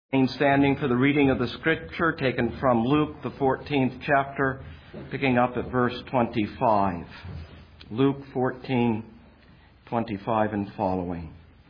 Standing for the reading of the Scripture taken from Luke, the 14th chapter, picking up at verse 25. Luke 14:25 and following.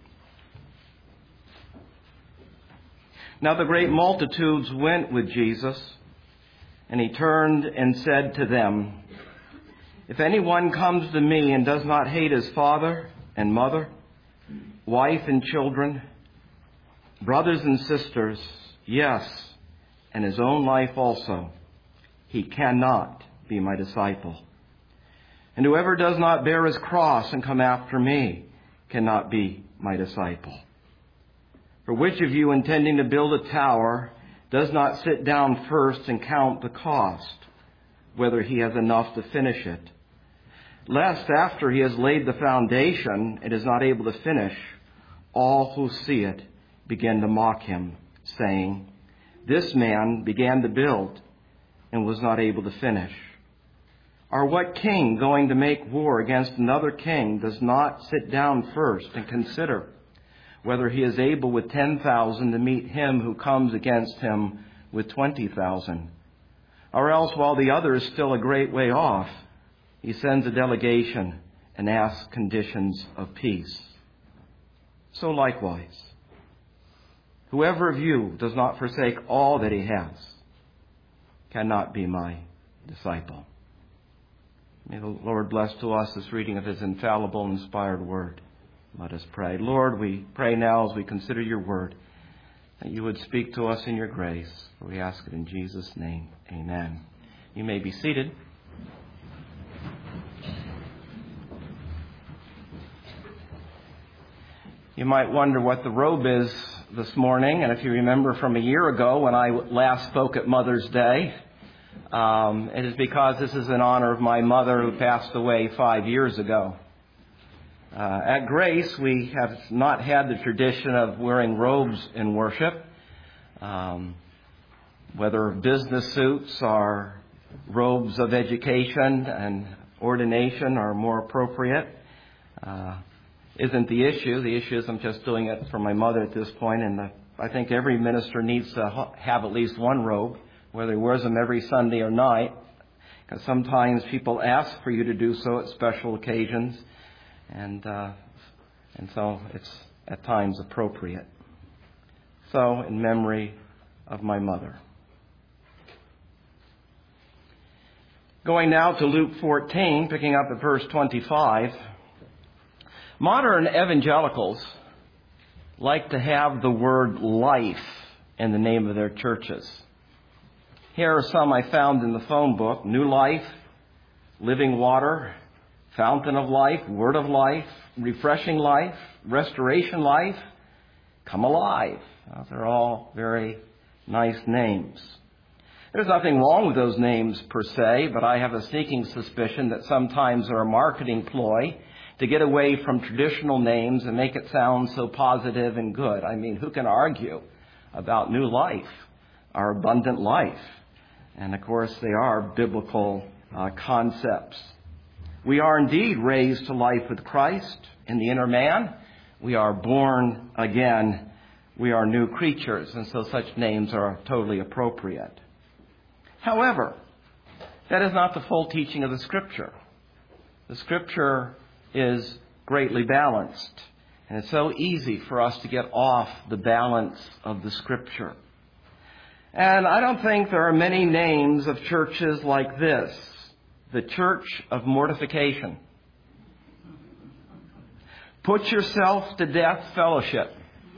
Now the great multitudes went with Jesus, and he turned and said to them, "If anyone comes to me and does not hate his father and mother, wife and children, brothers and sisters, yes, and his own life also, he cannot be my disciple. And whoever does not bear his cross and come after me cannot be my disciple. For which of you, intending to build a tower, does not sit down first and count the cost, whether he has enough to finish it? Lest after he has laid the foundation and is not able to finish, all who see it began to mock him, saying, 'This man began to build and was not able to finish.' Or what king going to make war against another king does not sit down first and consider whether he is able with 10,000 to meet him who comes against him with 20,000? Or else, while the other is still a great way off, he sends a delegation and asks conditions of peace. So likewise, whoever of you does not forsake all that he has cannot be my disciple." May the Lord bless to us this reading of his infallible and inspired word. Let us pray. Lord, we pray now as we consider your word that you would speak to us in your grace. We ask it in Jesus' name. Amen. You may be seated. You might wonder what the robe is this morning, and if you remember from a year ago when I last spoke at Mother's Day, it is because this is in honor of my mother who passed away 5 years ago. At Grace, we have not had the tradition of wearing robes in worship. Whether business suits or robes of education and ordination are more appropriate isn't the issue. The issue is I'm just doing it for my mother at this point, and I think every minister needs to have at least one robe, whether he wears them every Sunday or night, because sometimes people ask for you to do so at special occasions, and so it's at times appropriate. So, in memory of my mother. Going now to Luke 14, picking up at verse 25. Modern evangelicals like to have the word life in the name of their churches. Here are some I found in the phone book: New Life, Living Water, Fountain of Life, Word of Life, Refreshing Life, Restoration Life, Come Alive. They're all very nice names. There's nothing wrong with those names per se, but I have a sneaking suspicion that sometimes they're a marketing ploy to get away from traditional names and make it sound so positive and good. I mean, who can argue about new life, our abundant life? And of course, they are biblical concepts. We are indeed raised to life with Christ in the inner man. We are born again. We are new creatures, and so such names are totally appropriate. However, that is not the full teaching of the Scripture. The Scripture is greatly balanced, and it's so easy for us to get off the balance of the Scripture. And I don't think there are many names of churches like this: the Church of Mortification, Put Yourself to Death Fellowship,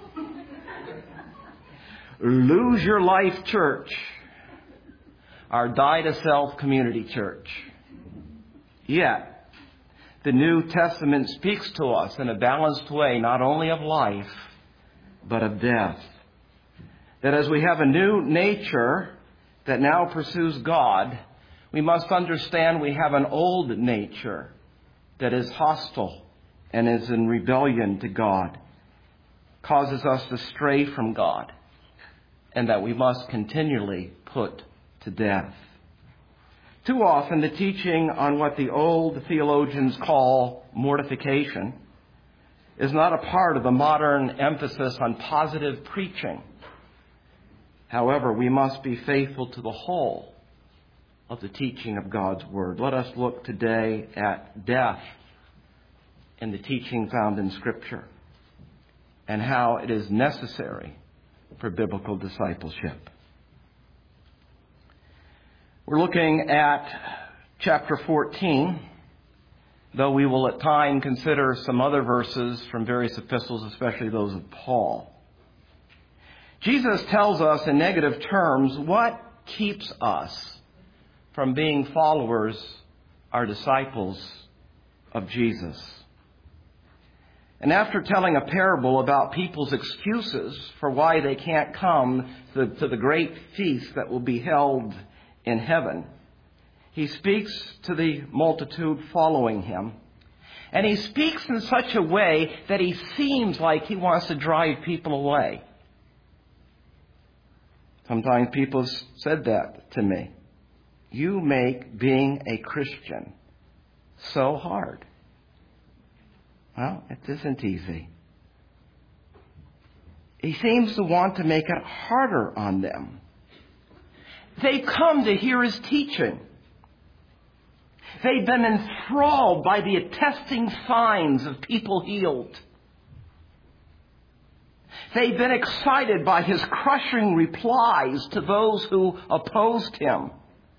Lose Your Life Church, our Die to Self Community Church. Yet, the New Testament speaks to us in a balanced way, not only of life, but of death. That as we have a new nature that now pursues God, we must understand we have an old nature that is hostile and is in rebellion to God, causes us to stray from God, and that we must continually put to death. Too often, the teaching on what the old theologians call mortification is not a part of the modern emphasis on positive preaching However, we must be faithful to the whole of the teaching of God's Word. Let us look today at death in the teaching found in Scripture and how it is necessary for biblical discipleship. We're looking at chapter 14, though we will at times consider some other verses from various epistles, especially those of Paul. Jesus tells us in negative terms what keeps us from being followers or disciples of Jesus. And after telling a parable about people's excuses for why they can't come to the great feast that will be held in heaven, he speaks to the multitude following him. And he speaks in such a way that he seems like he wants to drive people away. Sometimes people have said that to me. You make being a Christian so hard. Well, it isn't easy. He seems to want to make it harder on them. They come to hear his teaching. They've been enthralled by the attesting signs of people healed. They've been excited by his crushing replies to those who opposed him.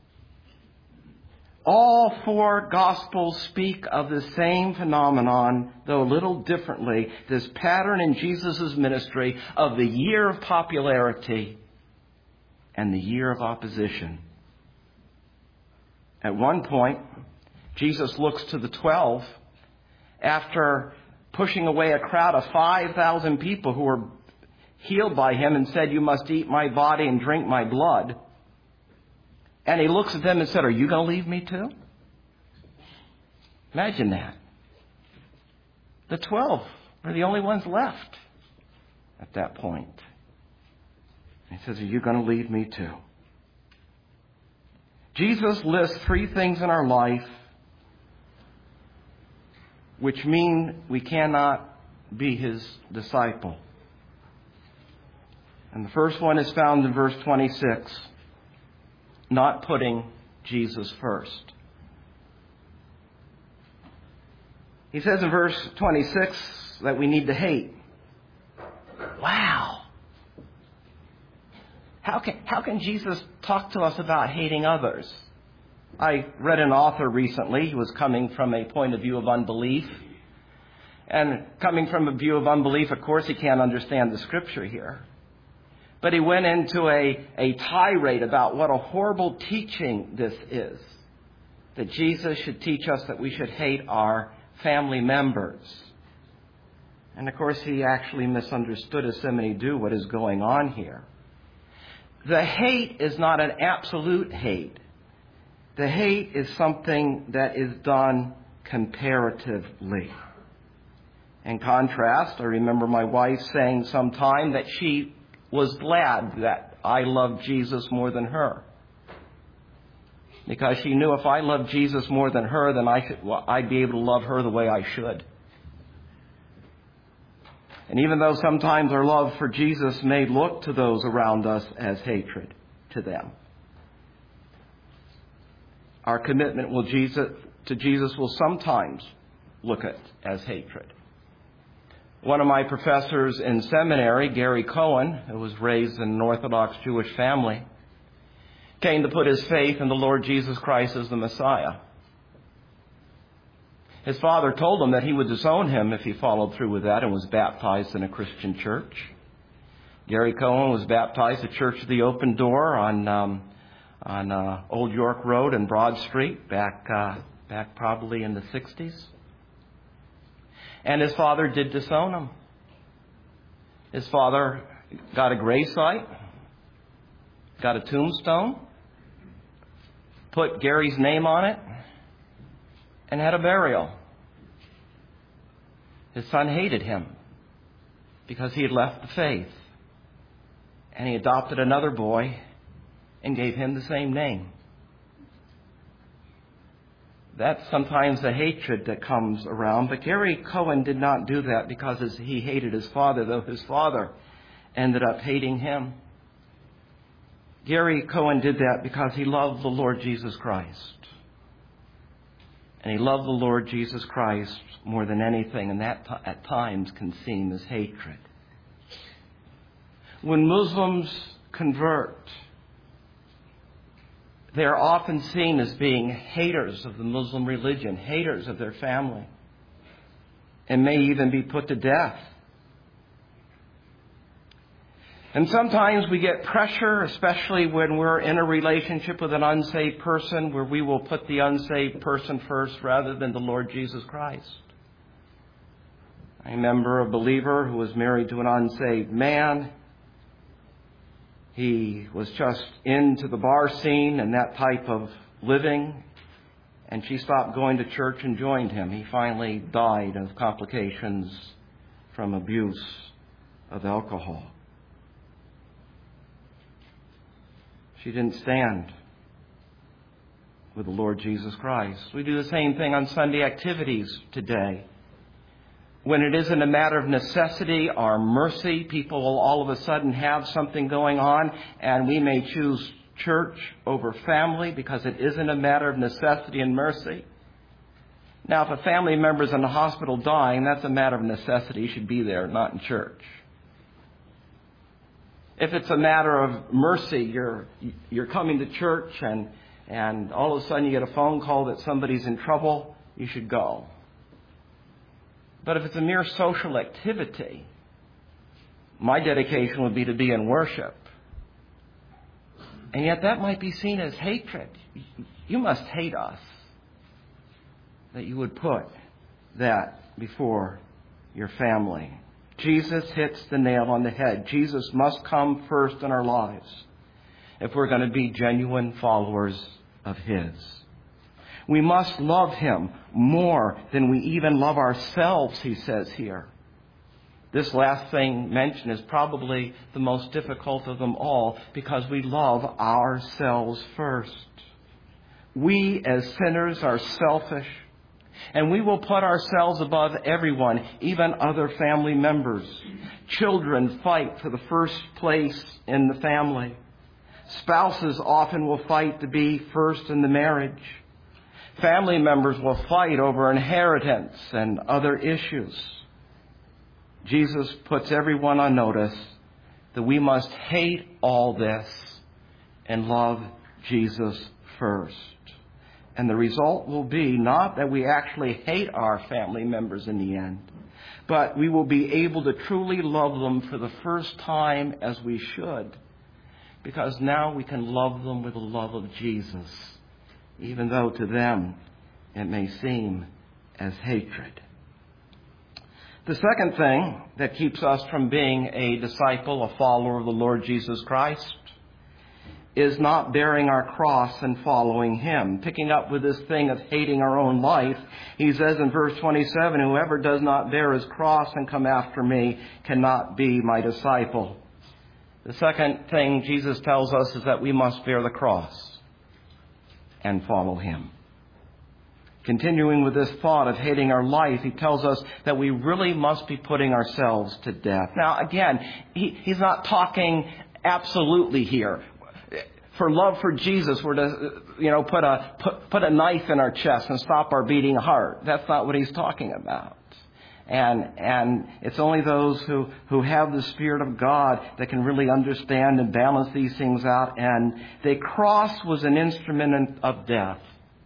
All four Gospels speak of the same phenomenon, though a little differently, this pattern in Jesus' ministry of the year of popularity and the year of opposition. At one point, Jesus looks to the 12 after pushing away a crowd of 5,000 people who were healed by him and said, "You must eat my body and drink my blood." And he looks at them and said, "Are you going to leave me too?" Imagine that. The 12 are the only ones left at that point. He says, "Are you going to leave me too?" Jesus lists three things in our life which mean we cannot be his disciple. And the first one is found in verse 26. Not putting Jesus first. He says in verse 26 that we need to hate. Wow. How can Jesus talk to us about hating others? I read an author recently. He was coming from a point of view of unbelief. And coming from a view of unbelief, of course, he can't understand the Scripture here. But he went into a tirade about what a horrible teaching this is. That Jesus should teach us that we should hate our family members. And of course, he actually misunderstood, as so many do, what is going on here. The hate is not an absolute hate. The hate is something that is done comparatively. In contrast, I remember my wife saying sometime that she was glad that I loved Jesus more than her. Because she knew if I loved Jesus more than her, then I'd be able to love her the way I should. And even though sometimes our love for Jesus may look to those around us as hatred to them, our commitment to Jesus will sometimes look at as hatred. One of my professors in seminary, Gary Cohen, who was raised in an Orthodox Jewish family, came to put his faith in the Lord Jesus Christ as the Messiah. His father told him that he would disown him if he followed through with that and was baptized in a Christian church. Gary Cohen was baptized at Church of the Open Door on Old York Road and Broad Street back probably in the 60s. And his father did disown him. His father got a gravesite, got a tombstone, put Gary's name on it, and had a burial. His son hated him because he had left the faith. And he adopted another boy and gave him the same name. That's sometimes the hatred that comes around. But Gary Cohen did not do that because he hated his father, though his father ended up hating him. Gary Cohen did that because he loved the Lord Jesus Christ. And he loved the Lord Jesus Christ more than anything, and that at times can seem as hatred. When Muslims convert, they are often seen as being haters of the Muslim religion, haters of their family, and may even be put to death. And sometimes we get pressure, especially when we're in a relationship with an unsaved person, where we will put the unsaved person first rather than the Lord Jesus Christ. I remember a believer who was married to an unsaved man. He was just into the bar scene and that type of living, and she stopped going to church and joined him. He finally died of complications from abuse of alcohol. She didn't stand with the Lord Jesus Christ. We do the same thing on Sunday activities today. When it isn't a matter of necessity or mercy, people will all of a sudden have something going on, and we may choose church over family because it isn't a matter of necessity and mercy. Now, if a family member is in the hospital dying, that's a matter of necessity. You should be there, not in church. If it's a matter of mercy, you're coming to church and all of a sudden you get a phone call that somebody's in trouble, you should go. But if it's a mere social activity, my dedication would be to be in worship. And yet that might be seen as hatred. You must hate us that you would put that before your family. Jesus hits the nail on the head. Jesus must come first in our lives if we're going to be genuine followers of His. We must love Him more than we even love ourselves, he says here. This last thing mentioned is probably the most difficult of them all because we love ourselves first. We as sinners are selfish, and we will put ourselves above everyone, even other family members. Children fight for the first place in the family. Spouses often will fight to be first in the marriage. Family members will fight over inheritance and other issues. Jesus puts everyone on notice that we must hate all this and love Jesus first. And the result will be not that we actually hate our family members in the end, but we will be able to truly love them for the first time as we should, because now we can love them with the love of Jesus, even though to them it may seem as hatred. The second thing that keeps us from being a disciple, a follower of the Lord Jesus Christ, is not bearing our cross and following Him. Picking up with this thing of hating our own life, he says in verse 27, whoever does not bear his cross and come after me cannot be my disciple. The second thing Jesus tells us is that we must bear the cross and follow Him. Continuing with this thought of hating our life, he tells us that we really must be putting ourselves to death. Now, again, he's not talking absolutely here. For love for Jesus, we're to, put a knife in our chest and stop our beating heart. That's not what he's talking about. And it's only those who have the Spirit of God that can really understand and balance these things out. And the cross was an instrument of death.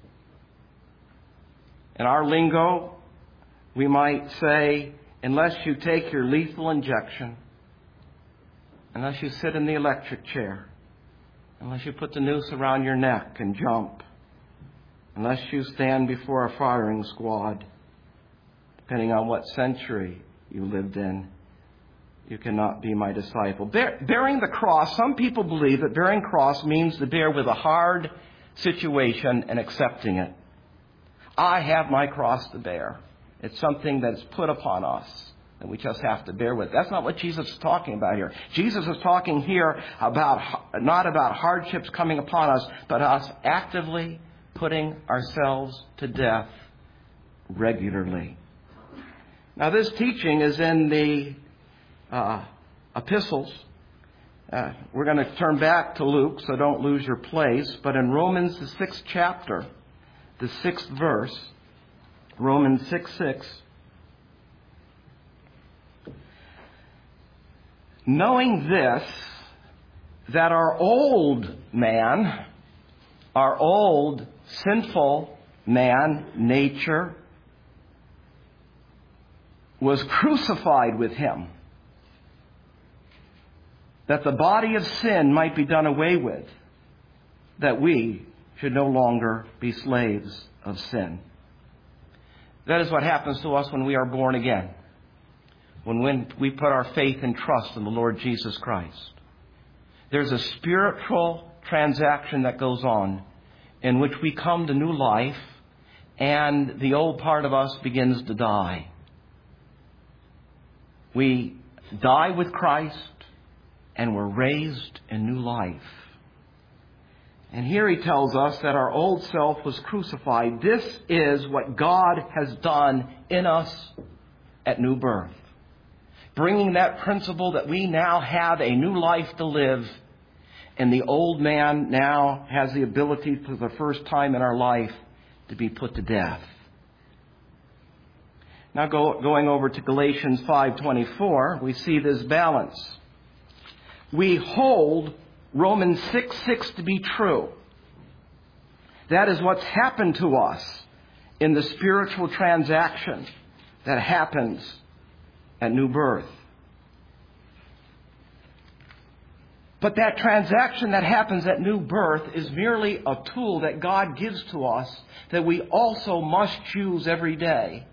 In our lingo, we might say, unless you take your lethal injection, unless you sit in the electric chair, unless you put the noose around your neck and jump, unless you stand before a firing squad, depending on what century you lived in, you cannot be my disciple. Bearing the cross, some people believe that bearing cross means to bear with a hard situation and accepting it. I have my cross to bear. It's something that's put upon us that we just have to bear with. That's not what Jesus is talking about here. Jesus is talking here not about hardships coming upon us, but us actively putting ourselves to death regularly. Now, this teaching is in the epistles. we're going to turn back to Luke, so don't lose your place. But in Romans, the 6th chapter, the 6th verse, Romans 6:6. Knowing this, that our old man, our old sinful man, nature, was crucified with him, that the body of sin might be done away with, that we should no longer be slaves of sin. That is what happens to us when we are born again, when we put our faith and trust in the Lord Jesus Christ. There's a spiritual transaction that goes on in which we come to new life and the old part of us begins to die. We die with Christ and we're raised in new life. And here he tells us that our old self was crucified. This is what God has done in us at new birth. Bringing that principle that we now have a new life to live, and the old man now has the ability for the first time in our life to be put to death. Now going over to Galatians 5:24, we see this balance. We hold Romans 6:6 to be true. That is what's happened to us in the spiritual transaction that happens at new birth. But that transaction that happens at new birth is merely a tool that God gives to us that we also must use every day.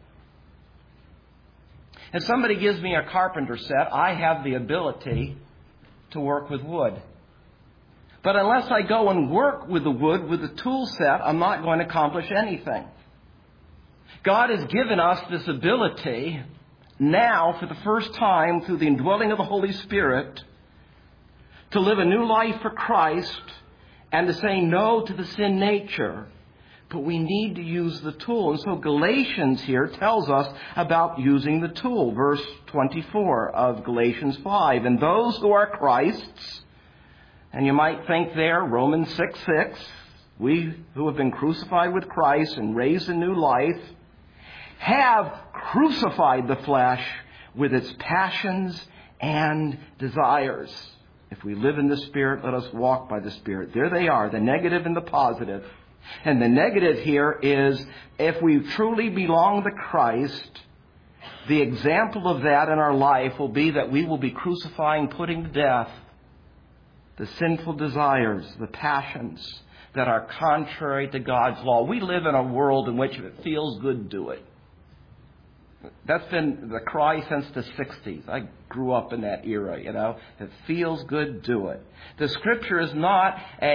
If somebody gives me a carpenter set, I have the ability to work with wood. But unless I go and work with the wood, with the tool set, I'm not going to accomplish anything. God has given us this ability now, for the first time, through the indwelling of the Holy Spirit, to live a new life for Christ and to say no to the sin nature. But we need to use the tool. And so Galatians here tells us about using the tool. Verse 24 of Galatians 5. And those who are Christ's, and you might think there, Romans 6:6, we who have been crucified with Christ and raised a new life, have crucified the flesh with its passions and desires. If we live in the Spirit, let us walk by the Spirit. There they are, the negative and the positive. And the negative here is, if we truly belong to Christ, the example of that in our life will be that we will be crucifying, putting to death the sinful desires, the passions that are contrary to God's law. We live in a world in which if it feels good, do it. That's been the cry since the 60s. I grew up in that era, you know. If it feels good, do it. The Scripture is not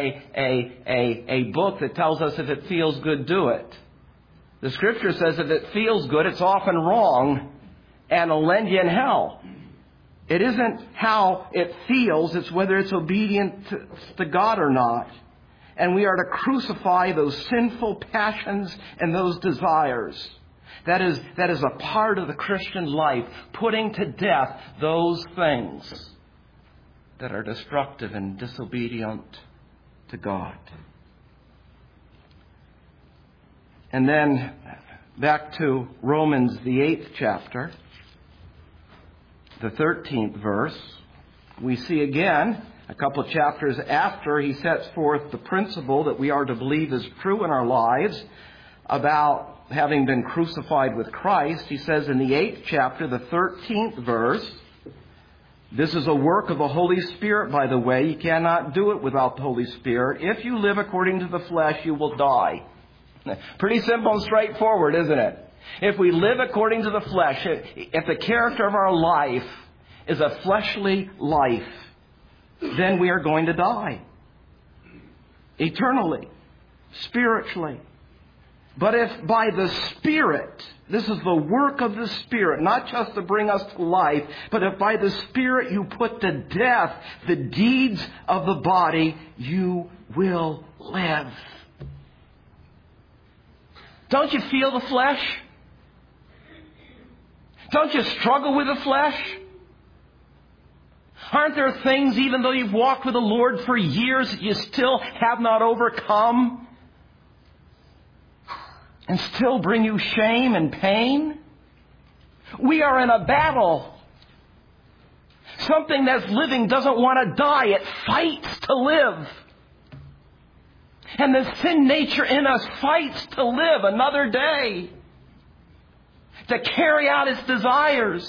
a book that tells us if it feels good, do it. The Scripture says if it feels good, it's often wrong and it'll land you in hell. It isn't how it feels, it's whether it's obedient to God or not. And we are to crucify those sinful passions and those desires. That is a part of the Christian life, putting to death those things that are destructive and disobedient to God. And then back to Romans, the 8th chapter, the 13th verse, we see again, a couple of chapters after he sets forth the principle that we are to believe is true in our lives about having been crucified with Christ, he says in the 8th chapter, the 13th verse, this is a work of the Holy Spirit, by the way. You cannot do it without the Holy Spirit. If you live according to the flesh, you will die. Pretty simple and straightforward, isn't it? If we live according to the flesh, if the character of our life is a fleshly life, then we are going to die. Eternally. Spiritually. But if by the Spirit, this is the work of the Spirit, not just to bring us to life, but if by the Spirit you put to death the deeds of the body, you will live. Don't you feel the flesh? Don't you struggle with the flesh? Aren't there things, even though you've walked with the Lord for years, that you still have not overcome? And still bring you shame and pain? We are in a battle. Something that's living doesn't want to die. It fights to live. And the sin nature in us fights to live another day, to carry out its desires.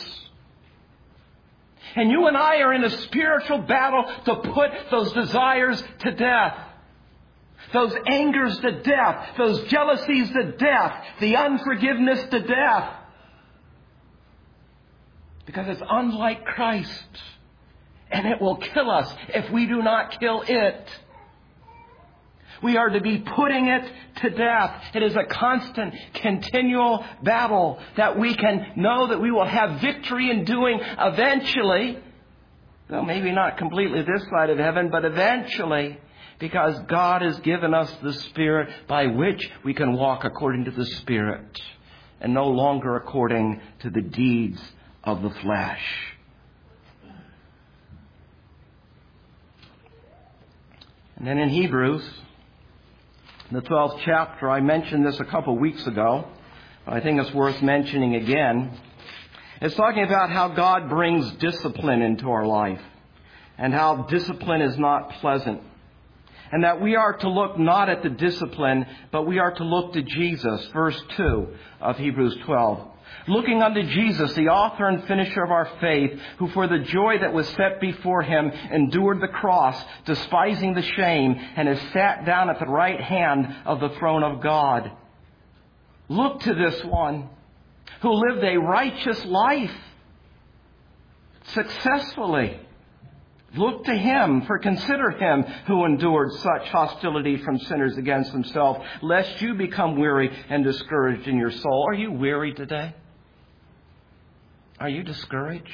And you and I are in a spiritual battle to put those desires to death. Those angers to death. Those jealousies to death. The unforgiveness to death. Because it's unlike Christ. And it will kill us if we do not kill it. We are to be putting it to death. It is a constant, continual battle that we can know that we will have victory in doing eventually. Well, maybe not completely this side of heaven, but eventually. Because God has given us the Spirit by which we can walk according to the Spirit. And no longer according to the deeds of the flesh. And then in Hebrews, in the 12th chapter, I mentioned this a couple of weeks ago, but I think it's worth mentioning again. It's talking about how God brings discipline into our life and how discipline is not pleasant. And that we are to look not at the discipline, but we are to look to Jesus. Verse 2 of Hebrews 12. Looking unto Jesus, the author and finisher of our faith, who for the joy that was set before him endured the cross, despising the shame, and has sat down at the right hand of the throne of God. Look to this one who lived a righteous life successfully. Look to him, for consider him who endured such hostility from sinners against himself, lest you become weary and discouraged in your soul. Are you weary today? Are you discouraged?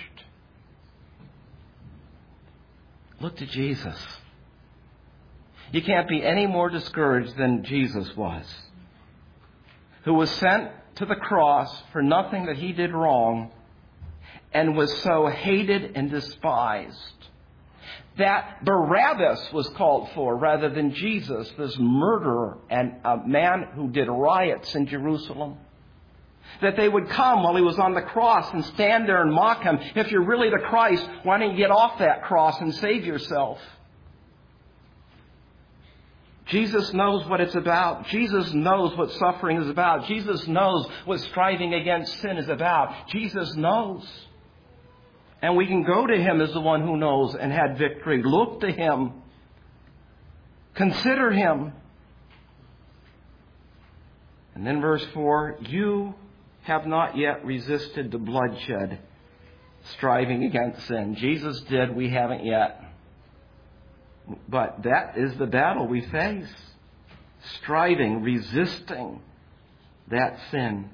Look to Jesus. You can't be any more discouraged than Jesus was, who was sent to the cross for nothing that he did wrong and was so hated and despised that Barabbas was called for rather than Jesus, this murderer and a man who did riots in Jerusalem. That they would come while he was on the cross and stand there and mock him. If you're really the Christ, why don't you get off that cross and save yourself? Jesus knows what it's about. Jesus knows what suffering is about. Jesus knows what striving against sin is about. Jesus knows. And we can go to him as the one who knows and had victory. Look to him. Consider him. And then verse 4, you have not yet resisted the bloodshed, striving against sin. Jesus did, we haven't yet. But that is the battle we face. Striving, resisting that sin.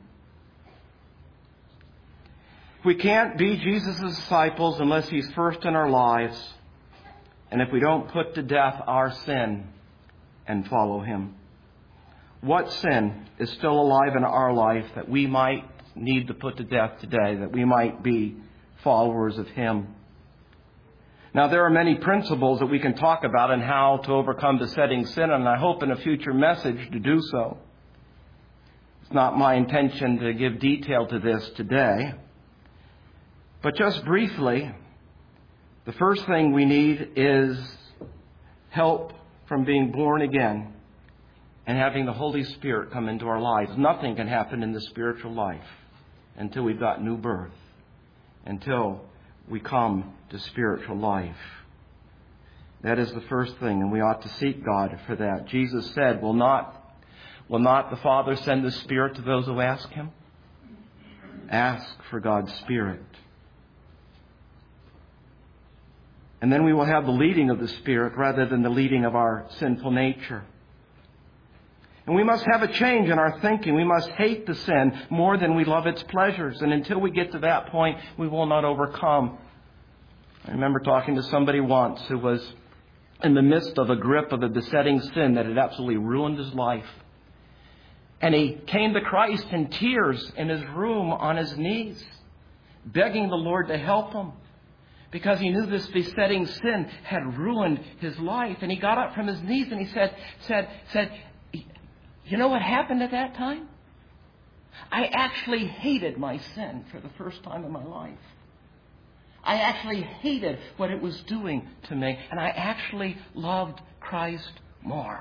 We can't be Jesus' disciples unless he's first in our lives, and if we don't put to death our sin and follow him. What sin is still alive in our life that we might need to put to death today, that we might be followers of him? Now, there are many principles that we can talk about in how to overcome besetting sin, and I hope in a future message to do so. It's not my intention to give detail to this today. But just briefly, the first thing we need is help from being born again and having the Holy Spirit come into our lives. Nothing can happen in the spiritual life until we've got new birth, until we come to spiritual life. That is the first thing, and we ought to seek God for that. Jesus said, will not the Father send the Spirit to those who ask him? Ask for God's Spirit. And then we will have the leading of the Spirit rather than the leading of our sinful nature. And we must have a change in our thinking. We must hate the sin more than we love its pleasures. And until we get to that point, we will not overcome. I remember talking to somebody once who was in the midst of a grip of a besetting sin that had absolutely ruined his life. And he came to Christ in tears in his room on his knees, begging the Lord to help him. because he knew this besetting sin had ruined his life. And he got up from his knees and he said, you know what happened at that time? I actually hated my sin for the first time in my life. I actually hated what it was doing to me. And I actually loved Christ more.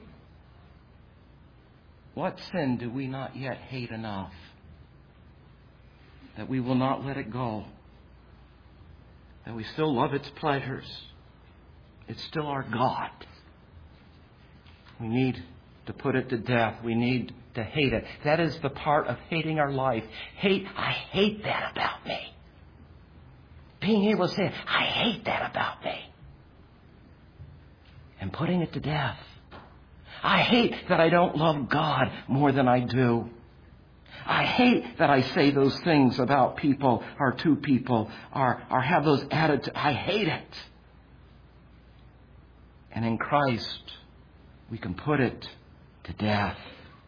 What sin do we not yet hate enough that we will not let it go? That we still love its pleasures. It's still our God. We need to put it to death. We need to hate it. That is the part of hating our life. I hate that about me. Being able to say, I hate that about me. And putting it to death. I hate that I don't love God more than I do. I hate that I say those things about people or to people or have those attitudes. I hate it. And in Christ, we can put it to death.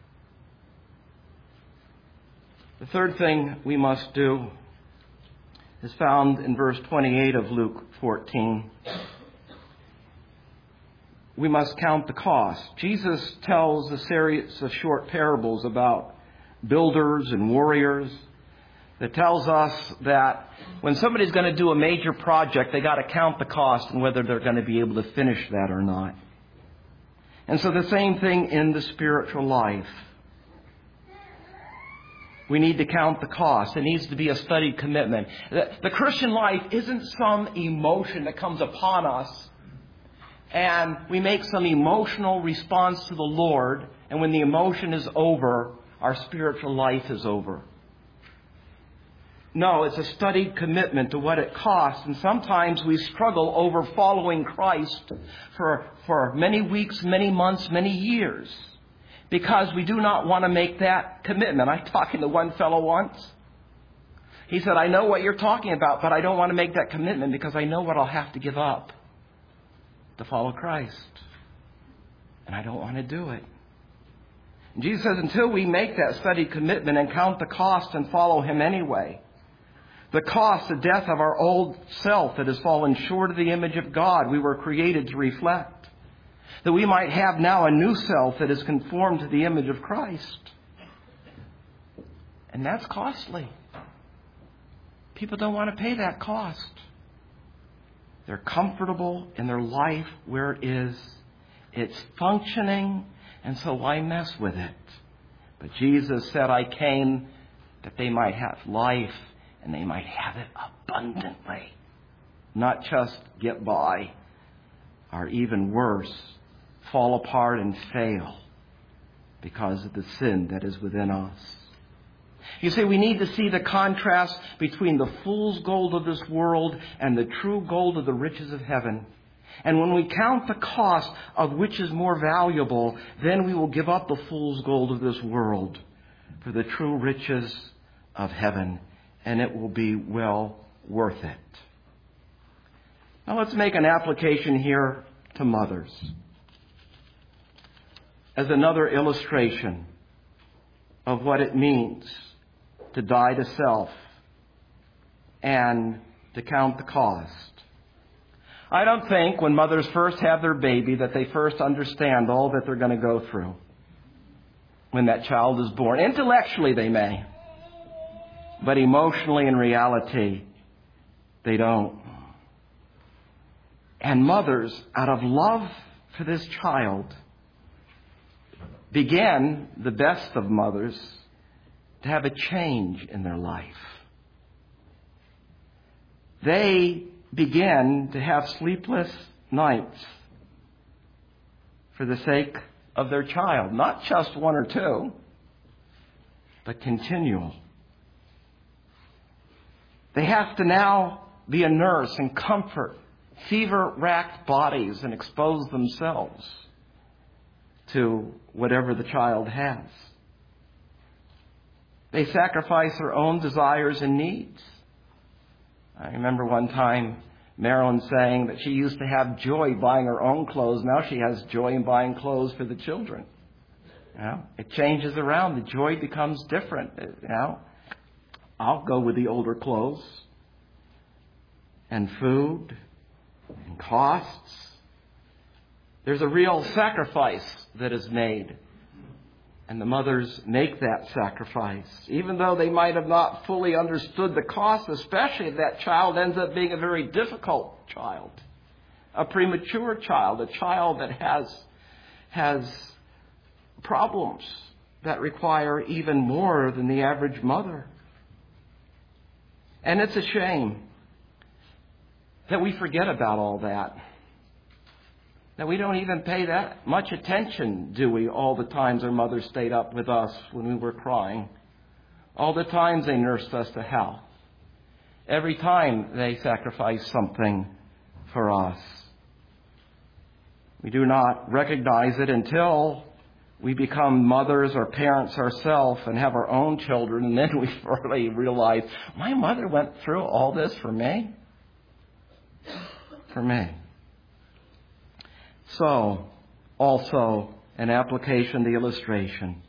The third thing we must do is found in verse 28 of Luke 14. We must count the cost. Jesus tells a series of short parables about builders and warriors that tells us that when somebody's going to do a major project, they got to count the cost and whether they're going to be able to finish that or not. And so the same thing in the spiritual life. We need to count the cost. It needs to be a studied commitment. The Christian life isn't some emotion that comes upon us and we make some emotional response to the Lord, and when the emotion is over, our spiritual life is over. No, it's a studied commitment to what it costs. And sometimes we struggle over following Christ for many weeks, many months, many years, because we do not want to make that commitment. I'm talking to one fellow once. He said, I know what you're talking about, but I don't want to make that commitment because I know what I'll have to give up to follow Christ. And I don't want to do it. And Jesus says, until we make that studied commitment and count the cost and follow Him anyway, the cost, the death of our old self that has fallen short of the image of God we were created to reflect, that we might have now a new self that is conformed to the image of Christ. And that's costly. People don't want to pay that cost. They're comfortable in their life where it is. It's functioning, and so why mess with it? But Jesus said, I came that they might have life, and they might have it abundantly. Not just get by, or even worse, fall apart and fail because of the sin that is within us. You see, we need to see the contrast between the fool's gold of this world and the true gold of the riches of heaven. And when we count the cost of which is more valuable, then we will give up the fool's gold of this world for the true riches of heaven, and it will be well worth it. Now let's make an application here to mothers as another illustration of what it means to die to self and to count the cost. I don't think when mothers first have their baby that they first understand all that they're going to go through when that child is born. Intellectually they may, but emotionally in reality they don't. And mothers, out of love for this child, begin, the best of mothers, to have a change in their life. They begin to have sleepless nights for the sake of their child. Not just one or two, but continual. They have to now be a nurse and comfort fever-racked bodies and expose themselves to whatever the child has. They sacrifice their own desires and needs. I remember one time Marilyn saying that she used to have joy buying her own clothes. Now she has joy in buying clothes for the children. You know, it changes around. The joy becomes different. You know, I'll go with the older clothes. and food and costs. There's a real sacrifice that is made. And the mothers make that sacrifice, even though they might have not fully understood the cost, especially if that child ends up being a very difficult child, a premature child, a child that has problems that require even more than the average mother. And it's a shame that we forget about all that. That we don't even pay that much attention, do we, all the times our mothers stayed up with us when we were crying. All the times they nursed us to health. Every time they sacrificed something for us. We do not recognize it until we become mothers or parents ourselves and have our own children, and then we really realize, my mother went through all this for me? For me. So, also, an application, the illustration.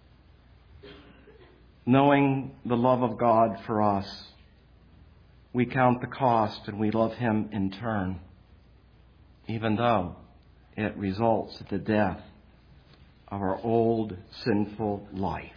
Knowing the love of God for us, we count the cost and we love Him in turn, even though it results in the death of our old sinful life.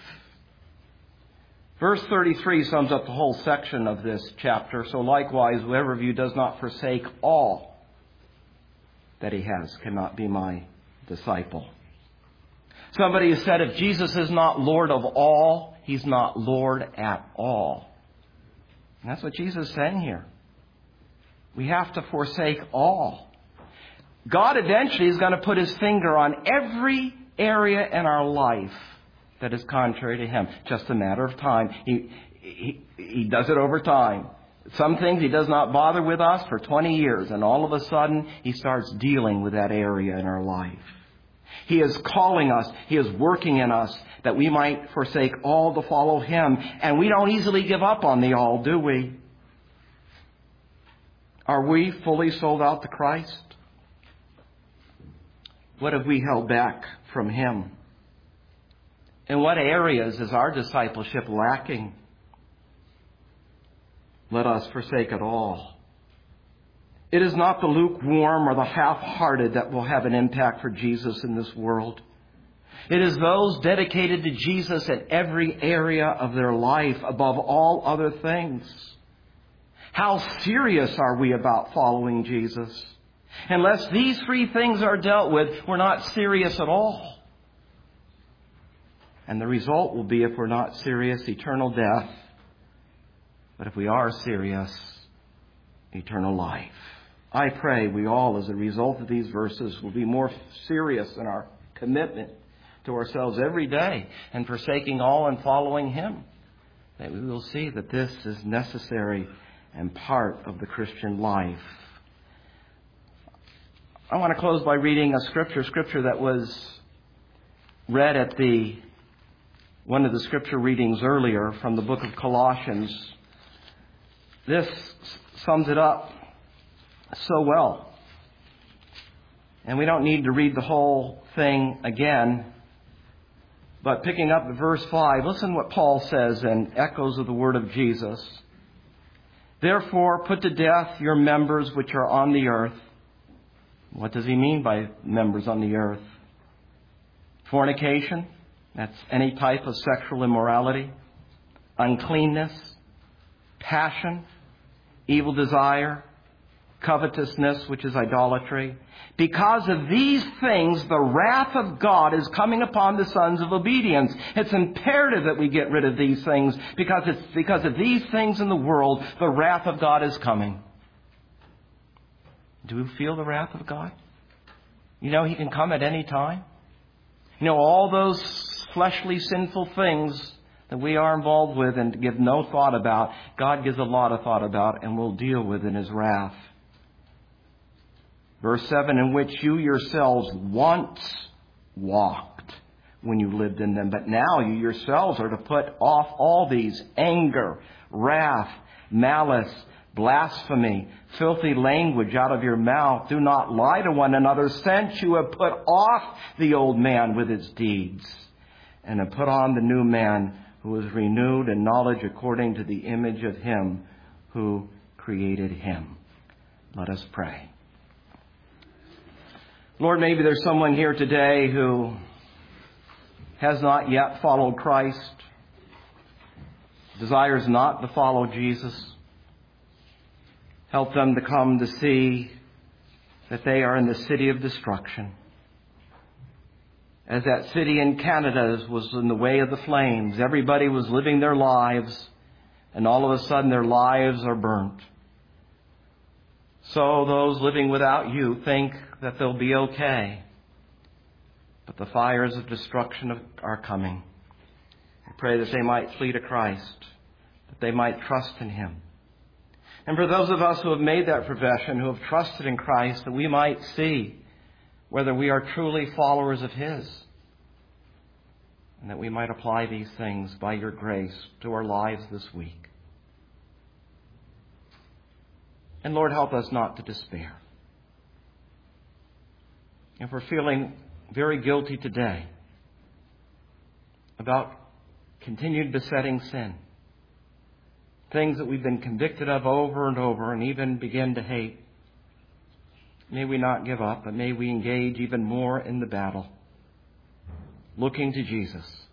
Verse 33 sums up the whole section of this chapter. So likewise, whoever of you does not forsake all that he has cannot be my disciple. Somebody has said, if Jesus is not Lord of all, He's not Lord at all. And that's what Jesus is saying here. We have to forsake all. God eventually is going to put His finger on every area in our life that is contrary to Him. Just a matter of time. He does it over time. Some things He does not bother with us for 20 years, and all of a sudden He starts dealing with that area in our life. He is calling us, He is working in us that we might forsake all to follow Him. And we don't easily give up on the all, do we? Are we fully sold out to Christ? What have we held back from Him? In what areas is our discipleship lacking? Let us forsake it all. It is not the lukewarm or the half-hearted that will have an impact for Jesus in this world. It is those dedicated to Jesus in every area of their life above all other things. How serious are we about following Jesus? Unless these three things are dealt with, we're not serious at all. And the result will be, if we're not serious, eternal death. But if we are serious, eternal life. I pray we all, as a result of these verses, will be more serious in our commitment to ourselves every day and forsaking all and following Him. That we will see that this is necessary and part of the Christian life. I want to close by reading a scripture that was read at one of the scripture readings earlier from the book of Colossians. This sums it up so well. And we don't need to read the whole thing again. But picking up at verse 5, listen what Paul says and echoes of the word of Jesus. Therefore, put to death your members which are on the earth. What does he mean by members on the earth? Fornication, that's any type of sexual immorality. Uncleanness, passion, evil desire, covetousness, which is idolatry. Because of these things, the wrath of God is coming upon the sons of obedience. It's imperative that we get rid of these things, because of these things in the world, the wrath of God is coming. Do you feel the wrath of God? You know He can come at any time. You know, all those fleshly, sinful things that we are involved with and give no thought about, God gives a lot of thought about and will deal with in His wrath. Verse 7, in which you yourselves once walked when you lived in them. But now you yourselves are to put off all these: anger, wrath, malice, blasphemy, filthy language out of your mouth. Do not lie to one another, since you have put off the old man with his deeds, and have put on the new man, who is renewed in knowledge according to the image of Him who created him. Let us pray. Lord, maybe there's someone here today who has not yet followed Christ, desires not to follow Jesus. Help them to come to see that they are in the city of destruction. As that city in Canada was in the way of the flames, everybody was living their lives, and all of a sudden their lives are burnt. So those living without you think that they'll be okay. But the fires of destruction are coming. I pray that they might flee to Christ, that they might trust in Him. And for those of us who have made that profession, who have trusted in Christ, that we might see whether we are truly followers of His, and that we might apply these things by your grace to our lives this week. And Lord, help us not to despair. If we're feeling very guilty today about continued besetting sin, things that we've been convicted of over and over and even begin to hate, may we not give up, but may we engage even more in the battle, looking to Jesus,